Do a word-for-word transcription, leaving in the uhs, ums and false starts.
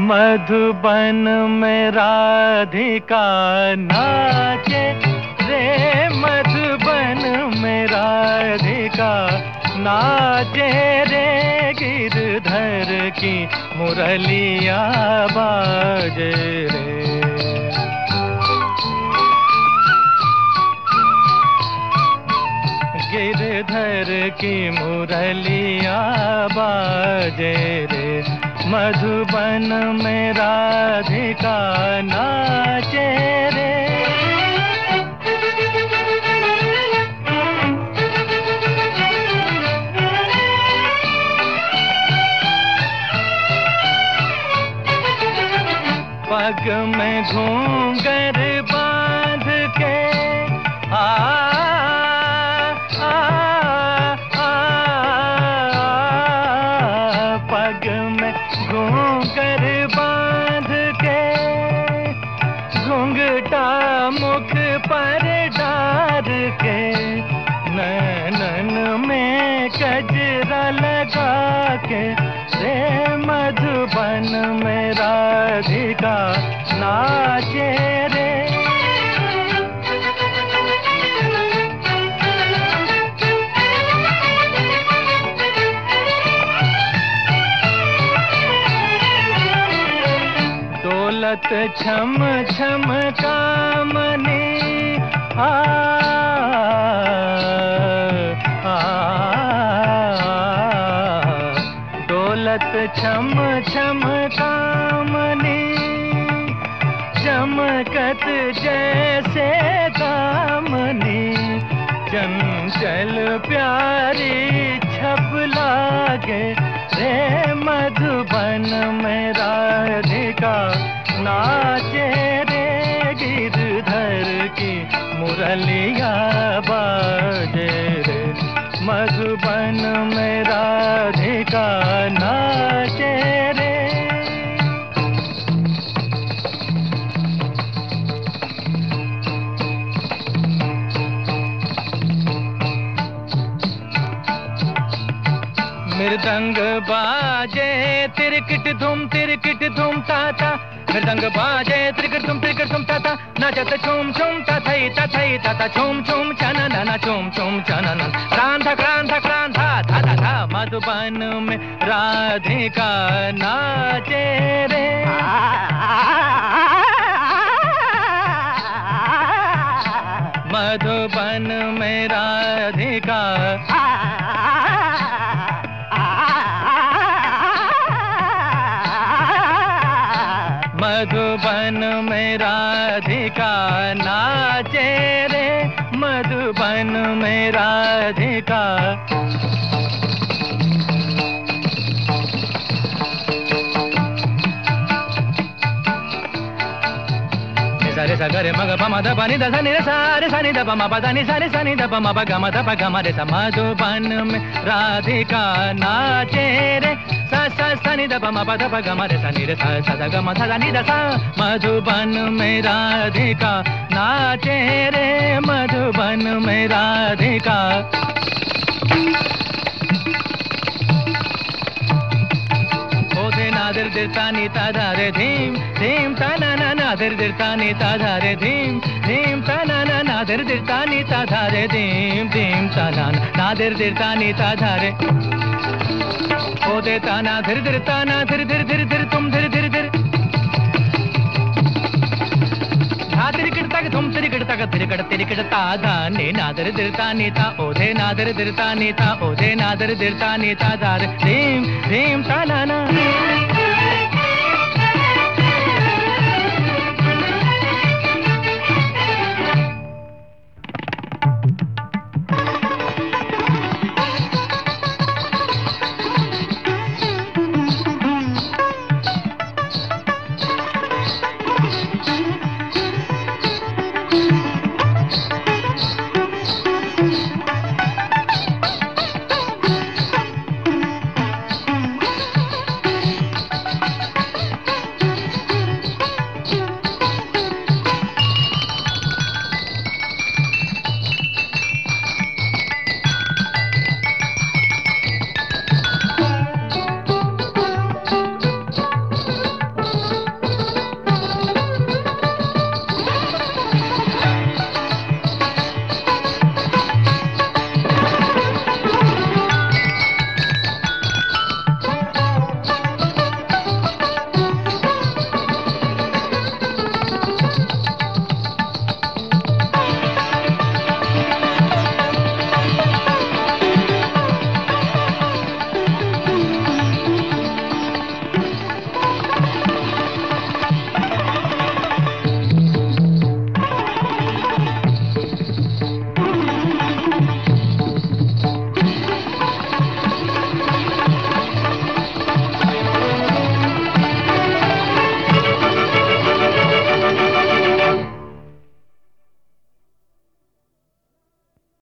मधुबन में राधिका नाचे रे, मधुबन में राधिका नाचे रे, गिरधर की मुरलिया बाजे रे। गिरधर की मुरलिया बाजे रे, मधुबन में राधिका नाचे रे। पग में घूंघर बांध के आ, आ, आ, आ पग में घूंघर बांध के, घूंघटा मुख पर डार के, नैनन में कजरा लगा के रे, मधुबन में राधिका नाचे रे। दौलत छम छम कामनी आ, आ, दौलत छम छम कामनी, चमकत जैसे दामनी, चंचल प्यारी छब लागे रे, मधुबन में राधिका नाचे रे, गिरधर की मुरलिया बाजे रे, मधुबन में राधिका नाचे रे। मृदंग बाजे तिरकिट धूम तिरकिट धूम ताता, मृदंग बाजे तिरकिट धूम तिरकिट धूम ताता, नाचत छूम छूम तथई तथई तथा, छूम छूम चनन छूम छूम चनन, क्रांता क्रांता क्रांता धा धा धा, मधुबन में राधिका नाचे रे। मधुबन में राधिका मधुबन में राधिका नाचे रे, मधुबन में राधिका। सारे सागरे मग पम ध पनि ध नि रे सारे सनि ध पम प ध नि सारे सनि ध पम प ग म ध प ग म रे सा, मधुबन में राधिका नाचे रे, सा सा सनि ध पम प ध प ग म रे सा नि रे सा सा ध ग म ध नि ध सा, मधुबन में राधिका नाचे रे, मधुबन में राधिका। ओधे नादर दिरता नीता धारे धीम धीम तना ना नादर दिरता नीता धारे धीम धीम तना ना नादर दिरता नीता धारे धीम धीम तना नादर दिरता नीता धारे। ओधे ताना धीर धीर ताना धीर धीर धीर धीर तुम धीर धीर धीर, धा तिरकिट तक तुम तिरकिट तक तिरकिट तिरकिट ता धा ने नादर दिरता नीता, ओधे नादर दिरता नीता, ओधे नादर दिरता नीता धारे धीम धीम ता ना ना।